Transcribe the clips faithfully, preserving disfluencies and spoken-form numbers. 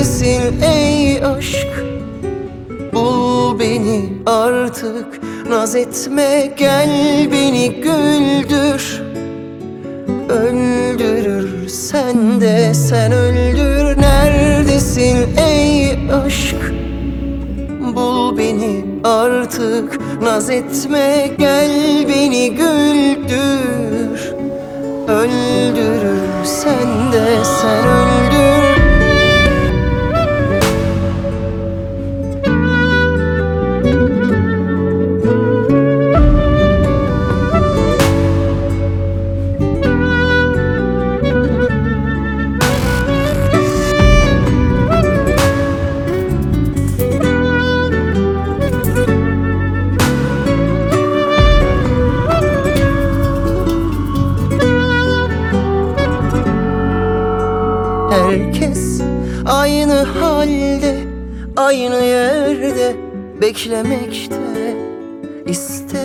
Neredesin ey aşk? Bul beni artık, naz etme, gel beni güldür. Öldürürsen de sen öldür. Neredesin ey aşk? Bul beni artık, naz etme, gel beni güldür. Öldürürsen de sen öldür. Herkes aynı halde, aynı yerde beklemekte. İste,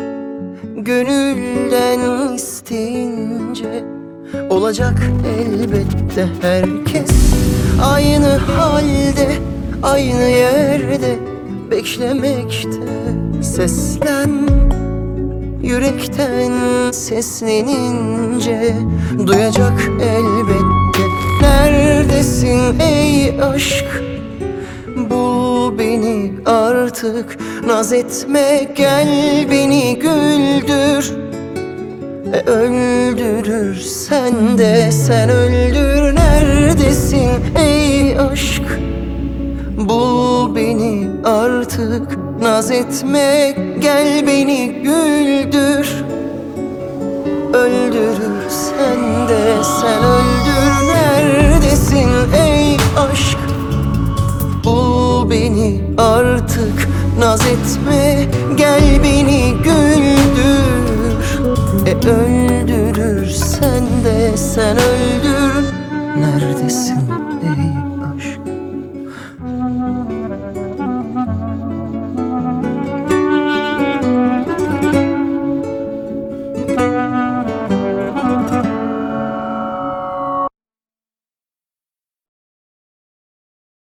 gönülden isteyince olacak elbette. Herkes aynı halde, aynı yerde beklemekte. Seslen, yürekten seslenince duyacak elbette. Neredesin ey aşk? Bul beni artık, naz etme, gel beni güldür. E öldürürsen de sen öldür. Neredesin ey aşk? Bul beni artık, naz etme, gel beni güldür. Öldürürsen de sen öldür. Neredesin ey aşk? Bul beni artık, naz etme, gel beni güldür. E öldürürsen de sen öldür. Neredesin ey aşk?